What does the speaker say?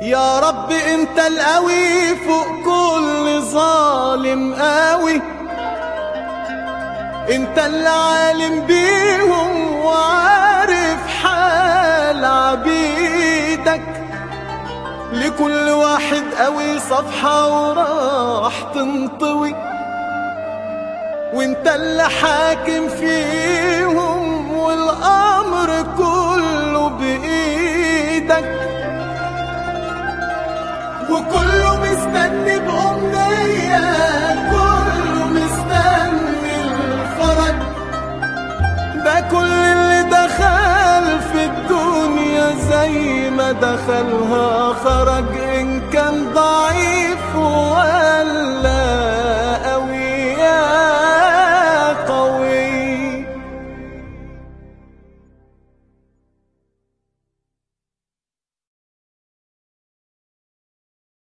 يا رب انت القوي فوق كل ظالم قوي، انت اللي عالم بيهم وعارف حال عبيدك. لكل واحد قوي صفحة وراح تنطوي، وانت اللي حاكم فيهم والامر كله بايدك. وكله مستني بأمنية، كله مستني الفرج. ده كل اللي دخل في الدنيا زي ما دخلها خرج.